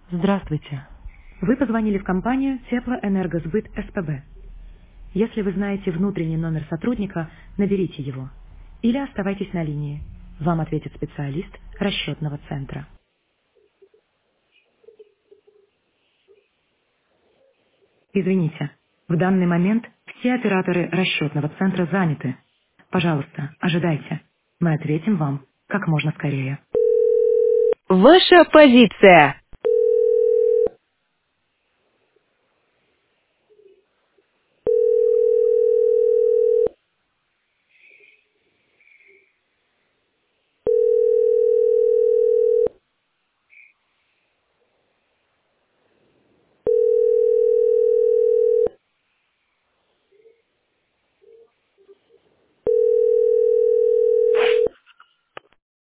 Здравствуйте. Вы позвонили в компанию Теплоэнергосбыт СПБ. Если вы знаете внутренний номер сотрудника, наберите его. Или оставайтесь на линии. Вам ответит специалист расчетного центра. Извините, в данный момент все операторы расчетного центра заняты. Пожалуйста, ожидайте. Мы ответим вам как можно скорее. Ваша позиция.